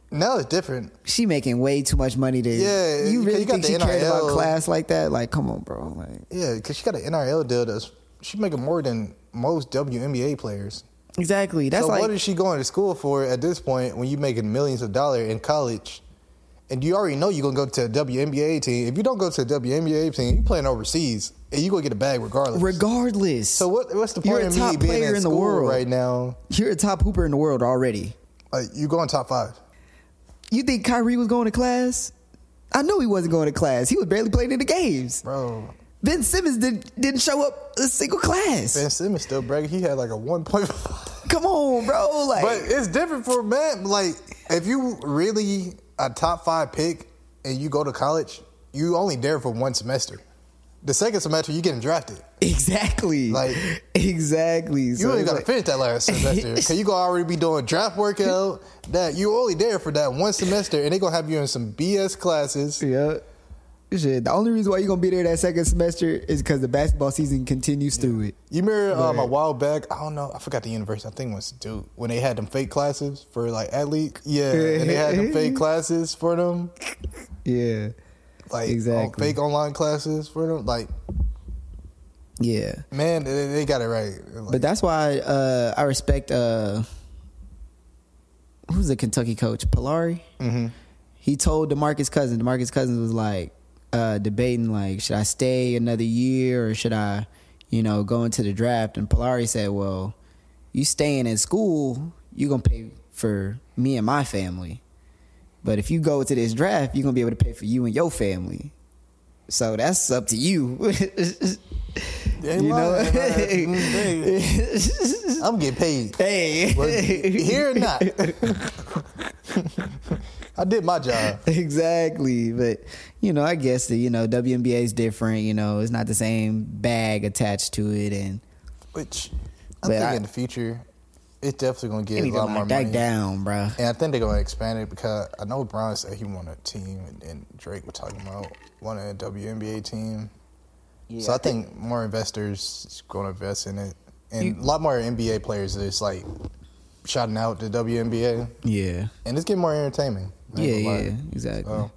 Now it's different. She making way too much money to. Yeah, you really you got think the she cared about N R L. class like that? Like, come on, bro. Like, Yeah, because she got an N R L deal that's she's making more than most W N B A players. exactly. That's so like what is she going to school for at this point when you're making millions of dollars in college? And you already know you're going to go to a W N B A team. If you don't go to a W N B A team, you're playing overseas. And you're going to get a bag regardless. regardless. So what? what's the You're point a of me top being player in in the school world. right now? You're a top hooper in the world already. Like, you going top five. You think Kyrie was going to class? I know he wasn't going to class. He was barely playing in the games. Bro. Ben Simmons did, didn't show up a single class. Ben Simmons still bragging. He had like a one point five. Come on, bro. Like, But it's different for man. Like, if you really a top five pick and you go to college, you only there for one semester. The second semester, you getting drafted. exactly. Like, exactly. You So ain't it's got to like- finish that last semester because you gonna already be doing draft workout. That you only there for that one semester, and they gonna have you in some B S classes. Yeah. Shit. The only reason why you're gonna be there that second semester is because the basketball season continues through it. You remember um, a Right. while back? I don't know. I forgot the university. I think it was Duke when they had them fake classes for like athletes. Yeah, and they had them fake classes for them. Yeah. Like Exactly. fake online classes for them. Like, Yeah. man, they, they got it right. Like, But that's why uh, I respect uh, who's the Kentucky coach? Polari. mm-hmm. He told DeMarcus Cousins. DeMarcus Cousins was like uh, debating like, should I stay another year or should I, you know, go into the draft? And Polari said, well, you staying in school, you're gonna pay for me and my family. But if you go to this draft, you're gonna be able to pay for you and your family. So that's up to you. They ain't You know? lying, man. Hey, I'm getting paid. Hey. Whether here or not. I did my job. Exactly. But, you know, I guess that, you know, W N B A is different. You know, it's not the same bag attached to it. And Which I But think I- in the future, it's definitely going to they get need a to lot more lock that money. down, bro. And I think they're going to expand it because I know Brown said he wanted a team, and, and Drake was talking about wanting a W N B A team. Yeah, so I, think, more investors is going to invest in it. And You- a lot more N B A players is like shouting out the W N B A. Yeah. And it's getting more entertaining. I ain't Yeah, gonna lie. yeah, exactly. So,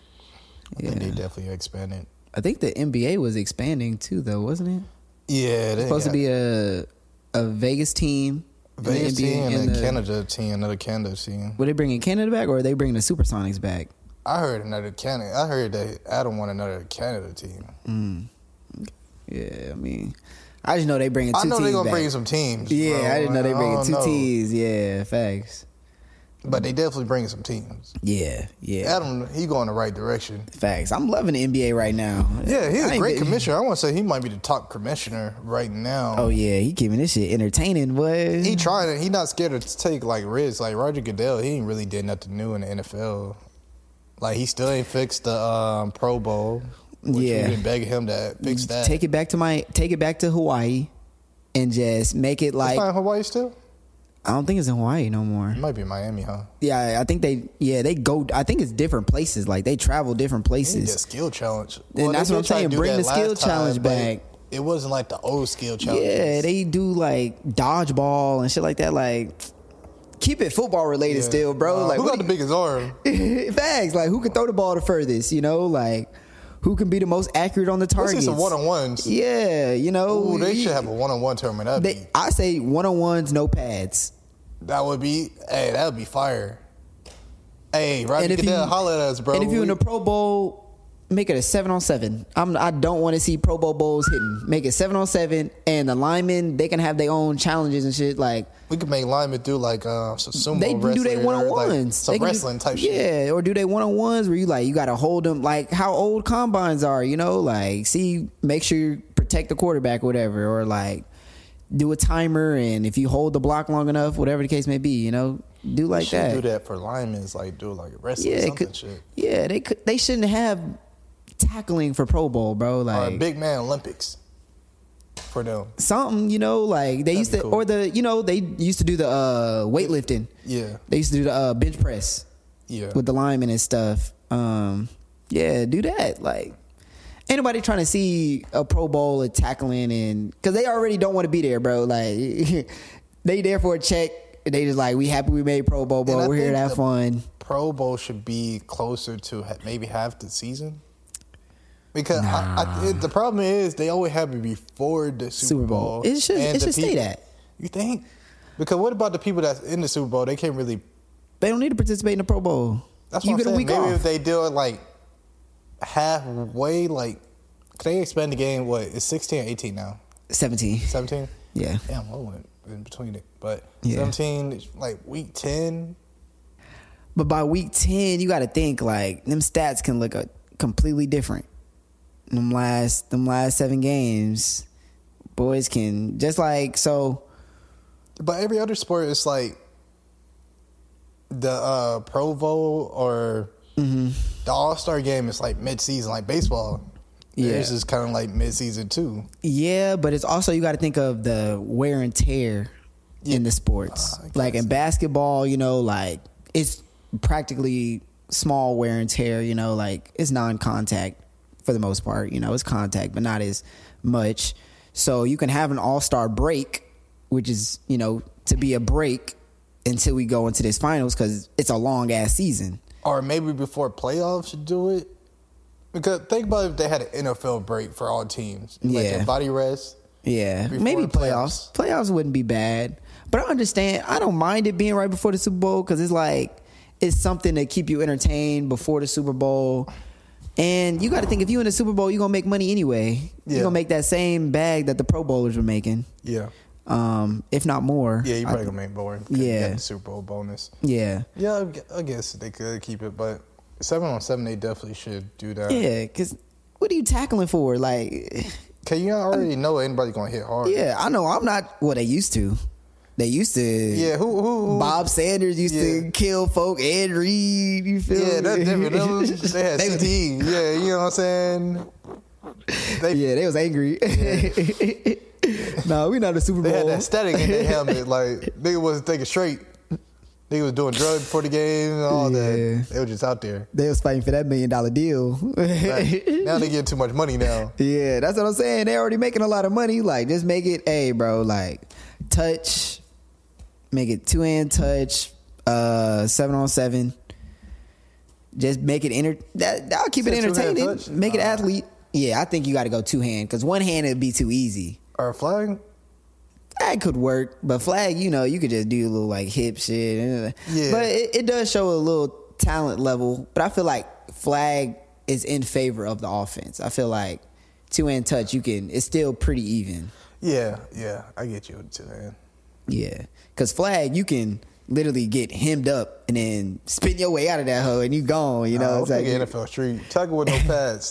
I Yeah. think they definitely expand it. I think the N B A was expanding too, though, wasn't it? Yeah, they Supposed to got be a a Vegas team. in the Vegas N B A team and, and a the- Canada team, another Canada team. Were they bringing Canada back or are they bringing the Supersonics back? I heard another Canada. I heard that Adam want another Canada team. Mm. Yeah, I mean, I just know they bringing two I know teams they're gonna back. bring some teams. Yeah, bro. I didn't know they I bringing don't two know. teams. Yeah, facts. But they definitely bringing some teams. Yeah, yeah. Adam, he going the right direction. Facts. I'm loving the N B A right now. Yeah, he's I a ain't great been- commissioner. I want to say he might be the top commissioner right now. Oh yeah, he keeping this shit entertaining, boy. He trying to. He not scared to take like risks. Like Roger Goodell, he ain't really did nothing new in the N F L. Like he still ain't fixed the um, Pro Bowl. Which Yeah. we've been begging him to fix that. Take it back to my take it back to Hawaii, and just make it It's like not in Hawaii still. I don't think it's in Hawaii no more. It might be Miami, huh? Yeah, I think they yeah they go. I think it's different places. Like they travel different They need places. that skill challenge. And that's they what I'm did try to saying, do bring that the skill last time, challenge but back. It wasn't like the old skill challenge. Yeah, they do like dodgeball and shit like that. Like keep it football related Yeah. still, bro. Uh, like who what got the do biggest arm? you- facts. Like who can throw the ball the furthest? You know, like who can be the most accurate on the Let's targets? see some one on ones. Yeah, you know. Ooh, they you- should have a one on one tournament. That'd They, be, I say one on ones, no pads. that would be. Hey, that would be fire. Hey, And Roger if you- Goodell, holler at us, bro. And if you're in We- the Pro Bowl, make it a seven on seven. I'm. I don't want to see Pro Bowl bowls hitting. Make it seven on seven, and the linemen they can have their own challenges and shit. Like we could make linemen do like uh, some sumo they do wrestling they or, one on like, ones, some wrestling type shit. Yeah, or do they one on ones where you like you got to hold them like how old combines are. You know, like see, make sure you protect the quarterback or whatever, or like do a timer, and if you hold the block long enough, whatever the case may be, you know, do like Should that. do that for linemen, is like do like wrestling Yeah, it something could, shit. yeah, they could. They shouldn't have tackling for Pro Bowl, bro. Or Like a big man Olympics for them. something, you know, like they That'd used be to, cool. or the, you know, they used to do the uh, weightlifting. Yeah, They used to do the uh, bench press yeah. with the linemen and stuff. Um, yeah, do that. Like, ain't nobody trying to see a Pro Bowl of tackling, and because they already don't want to be there, bro. Like, they there for a check. They just like, we happy we made Pro Bowl, And but I we're here to think have the fun. Pro Bowl should be closer to ha- maybe half the season. Because Nah. I, I, it, the problem is they always have it before the Super, Super Bowl. Bowl. It should and it the should stay people- that. You think? Because what about the people that's in the Super Bowl? They can't really. They don't need to participate in the Pro Bowl. That's you what I'm get saying. a week Maybe off. if they do it like halfway, like can they expand the game? What it's sixteen or eighteen now? seventeen. Seventeen. Yeah. Damn, I went in between it, but Yeah. seventeen, like week ten. But by week ten, you got to think like them stats can look a, completely different. Them last them last seven games, boys can just like so. But every other sport is like the uh, Pro Bowl or Mm-hmm. the All Star game is like mid season, like baseball. Yeah. Theirs is kind of like mid season too. Yeah, but it's also you got to think of the wear and tear in the sports. Uh, I like in guess. basketball, you know, like it's practically small wear and tear. You know, like it's non-contact for the most part. You know, it's contact, but not as much. So you can have an all-star break, which is you know to be a break until we go into this finals because it's a long ass season. Or maybe before playoffs should do it. Because think about if they had an N F L break for all teams. Like Yeah. a body rest. Yeah, Before maybe the playoffs. playoffs. wouldn't be bad. But I understand. I don't mind it being right before the Super Bowl because it's like it's something to keep you entertained before the Super Bowl. And you got to think if you in the Super Bowl, you're going to make money anyway. Yeah. You're going to make that same bag that the Pro Bowlers were making, Yeah. um, if not more. Yeah, you I probably th- gonna make more. Yeah. Get the Super Bowl bonus. Yeah. Yeah, I gu- I guess they could keep it, but seven on seven, they definitely should do that. Yeah, because what are you tackling for? Like, Cause you already know anybody's gonna hit hard. yeah, I know I'm not what they used to. They used to. Yeah, who who, who Bob Sanders used Yeah. to kill folk. Ed Reed, you feel Yeah, me? that's different. Them, they had They C was- T E. Yeah, you know what I'm saying? They Yeah, they was angry. No, we not the Super Bowl. they had that static in their helmet. Like nigga wasn't thinking straight. Nigga was doing drugs before the game and all Yeah. that. They were just out there. They was fighting for that million dollar deal. Right. Now they getting too much money now. Yeah, that's what I'm saying. They already making a lot of money. Like, just make it, hey, bro, like, touch, make it two hand touch, uh, seven on seven. Just make it enter. That that'll keep Said it two-hand entertaining. touch? Make it Uh. athlete. Yeah, I think you got to go two hand because one hand it'd be too easy. Or flag? That could work, but flag, you know, you could just do a little like hip shit. Yeah. But it, it does show a little talent level. But I feel like flag is in favor of the offense. I feel like two hand touch, you can. It's still pretty even. Yeah, yeah. I get you too, man. Yeah, because flag, you can literally get hemmed up and then spin your way out of that hoe and you gone. You know, Uh, it's like like N F L street. Tackle with no pads.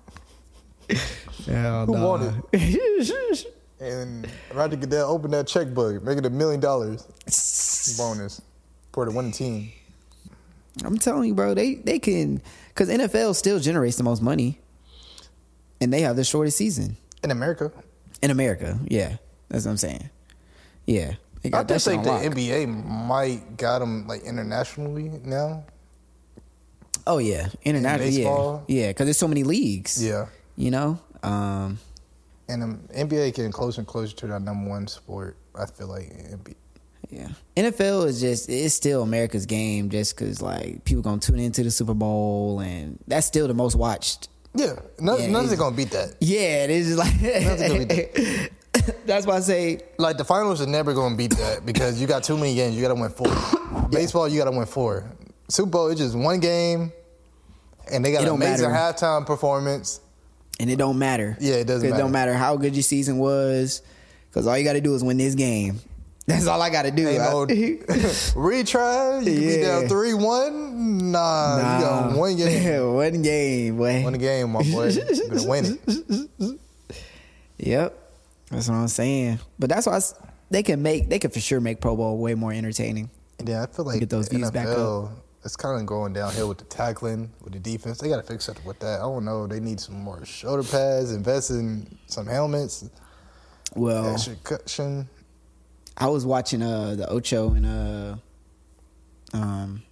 hell Who no. won it? And Roger Goodell opened that checkbook, make it a million dollars bonus for the winning team. I'm telling you, bro, they they can because N F L still generates the most money, and they have the shortest season In America. in America. Yeah, that's what I'm saying. Yeah, they I got that just shit think on the lock. N B A might got them like internationally now. Oh yeah, international. Yeah, baseball? yeah, because there's so many leagues. Yeah. you know. Um, And the N B A getting closer and closer to that number one sport, I feel like. N B A. Yeah, N F L is just it's still America's game, just because like people gonna tune into the Super Bowl, and that's still the most watched. Yeah, no, Yeah, nothing's it's- going to beat that. Yeah, it is just like Nothing's gonna that's why I say Like, the finals are never going to beat that because you got too many games. You got to win four. Baseball, you got to win four. Super Bowl, it's just one game, and they got It an don't amazing matter. halftime performance. and it don't matter. Yeah, it doesn't It don't matter. matter how good your season was, because all you got to do is win this game. That's all I got to do. Ain't no retry. You can be Yeah. down three one. Nah, you got one game. one game, boy. One game, my boy. You better win it. Yep, that's what I'm saying. But that's why I s they can make they can for sure make Pro Bowl way more entertaining. And then I feel like Get those the views back up. N F L, it's kind of going downhill with the tackling, with the defense. They got to fix something with that. I don't know. They need some more shoulder pads, invest in some helmets, Well, extra cushion. I was watching uh the Ocho and uh um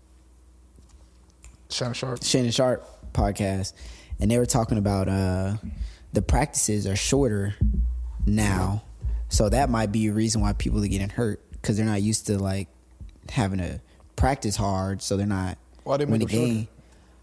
Shannon Sharp. Shannon Sharp podcast, and they were talking about uh the practices are shorter now, so that might be a reason why people are getting hurt because they're not used to like having to practice hard, so they're not Why they make winning them shorter? game.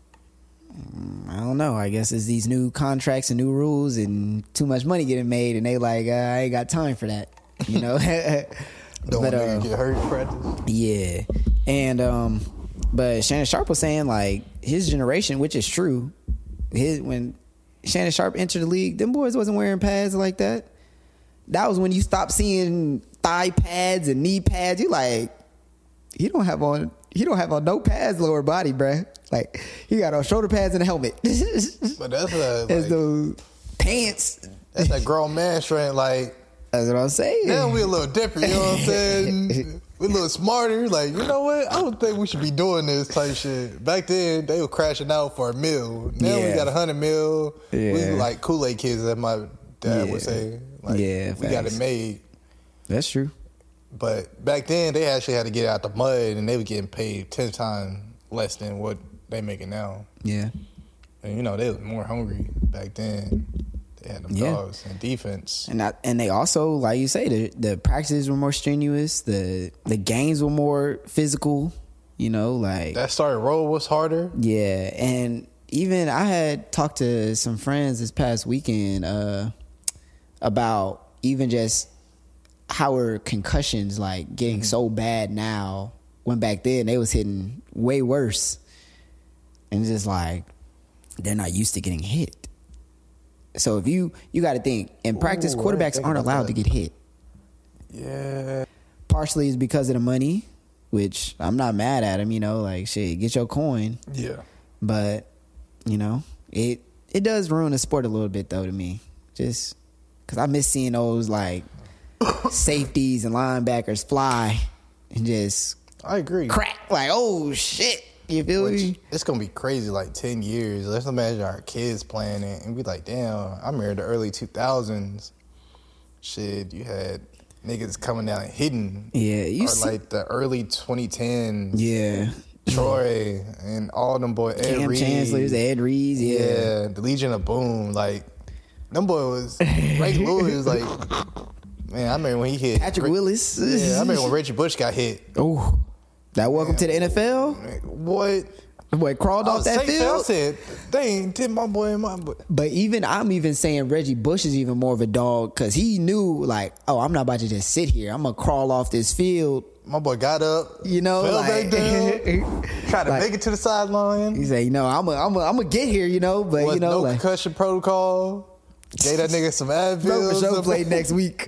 I don't know. I guess it's these new contracts and new rules and too much money getting made, and they like, uh, I ain't got time for that. You know? Don't But, want uh, to get hurt in practice. Yeah. And um but Shannon Sharp was saying like his generation, which is true, his when Shannon Sharp entered the league, them boys wasn't wearing pads like that. That was when you stopped seeing thigh pads and knee pads. You like, he don't have on he don't have on no pads lower body, bruh. Like he got on shoulder pads and a helmet. But that's a, As like, those pants. that's that grown man strength. Like, That's what I'm saying. now we a little different, you know what I'm saying? We a little smarter. Like, you know what? I don't think we should be doing this type shit. Back then, they were crashing out for a meal. Now we Yeah. got a hundred mil. Yeah. We like Kool-Aid kids, as my dad Yeah. would say. Like, Yeah, we got it facts. made. That's true. But back then, they actually had to get out the mud, and they were getting paid ten times less than what they making now. Yeah. And you know, they was more hungry back then. They had them Yeah. dogs and defense. And I, and they also, like you say, the the practices were more strenuous. The the games were more physical. You know, like That starting roll was harder. yeah. And even I had talked to some friends this past weekend uh, about even just how are concussions like getting so bad now when back then they was hitting way worse. And it's just like they're not used to getting hit. So if you you got to think in practice, Ooh, I didn't quarterbacks think aren't about allowed that. to get hit. Yeah. Partially is because of the money, which I'm not mad at them. You know, like shit, get your coin. Yeah. But you know, it it does ruin the sport a little bit though to me. Just because I miss seeing those like safeties and linebackers fly and just I agree. crack like oh shit. You feel Which, me? it's gonna be crazy. Like ten years. Let's imagine our kids playing it and be like, "Damn, I remember the early two thousands. Shit, you had niggas coming down and hitting. Yeah, you or see- like the early twenty tens. Yeah. Troy and all them boys. Ed Cam Reed. Chancellors, Ed Reeds, yeah. Yeah, the Legion of Boom. Like them boys was Ray Lewis. Like man, I remember when he hit Patrick Rick- Willis. Yeah, I remember when Reggie Bush got hit. Oh, that welcome to the N F L. What? Boy crawled I off was that saying, I field. said, they ain't did my boy and my boy. But even I'm even saying Reggie Bush is even more of a dog because he knew like, oh, I'm not about to just sit here. I'm gonna crawl off this field. My boy got up, You know, fell like, back down, tried to like- make it to the sideline. He said, you know, I'm gonna I'm I'm gonna get here. You know, but Was you know, no like, concussion protocol. Gave that nigga some Advil. bro, for sure some- played next week.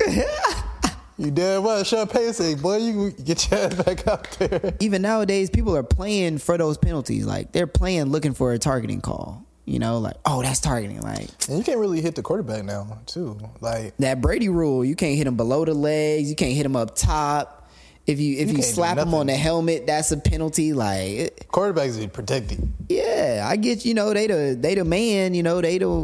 You damn well. Sean Payton said, boy, you get your ass back out there. Even nowadays, people are playing for those penalties. Like they're playing looking for a targeting call. You know, like oh, that's targeting. Like And you can't really hit the quarterback now, too. Like, that Brady rule, you can't hit him below the legs. You can't hit him up top. If you if You you, can't do slap him nothing. on the helmet, that's a penalty. Like it, quarterbacks is protected. yeah, I get you know they the they the man. You know they the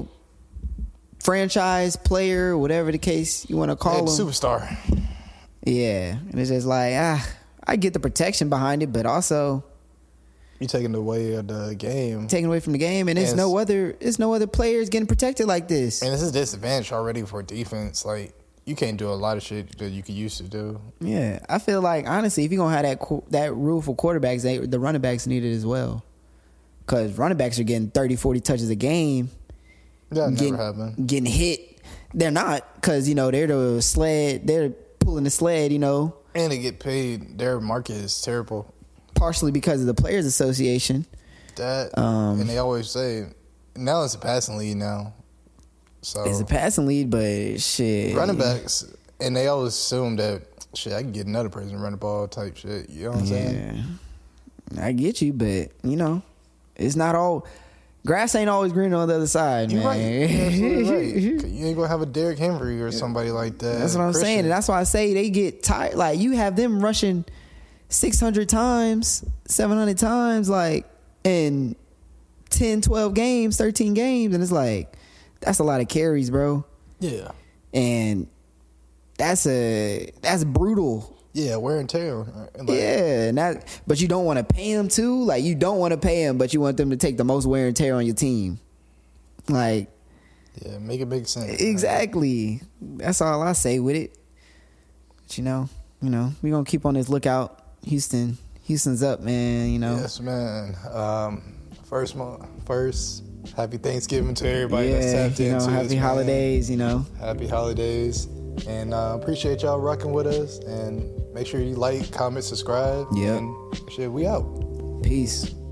franchise player, whatever the case you want to They call the him. superstar. Yeah, and it's just like ah, I get the protection behind it, but also You taking away of the game. taken away from the game, and it's Yes. no other it's no other players getting protected like this. And this is disadvantage already for defense. Like, you can't do a lot of shit that you could used to do. Yeah, I feel like honestly, if you're gonna have that qu- that rule for quarterbacks, they, the running backs need it as well, because running backs are getting thirty, forty touches a game, That getting, never happened. getting hit. They're not because you know they're the sled, they're pulling the sled, you know, And they get paid. Their market is terrible. partially because of the Players Association. That Um, and they always say now it's a passing league now. So It's a passing lead, but shit, running backs, and they always assume that shit I can get another person to run the ball type shit. You know what I'm saying? Yeah, I get you, but you know, it's not all. Grass ain't always green on the other side, You're man. right. You're absolutely right. 'Cause you ain't gonna have a Derrick Henry or somebody like that. That's what I'm Christian. saying, and that's why I say they get tired. Like you have them rushing six hundred times, seven hundred times, like in ten, twelve games, thirteen games, and it's like that's a lot of carries, bro. Yeah. And that's a that's brutal. Yeah, wear and tear. Like, Yeah, and that, but you don't want to pay them too. Like you don't want to pay them, but you want them to take the most wear and tear on your team. Like Yeah, make it make sense. exactly. That's all I say with it. But you know, you know, we're gonna keep on this lookout. Houston, Houston's up, man. You know. Yes, man. Um, first month, first. Happy Thanksgiving to everybody Yeah, that's tapped you know, into happy this, man. holidays. You know. Happy holidays. And uh, appreciate y'all rocking with us. And make sure you like, comment, subscribe. Yep. And shit, we out. Peace.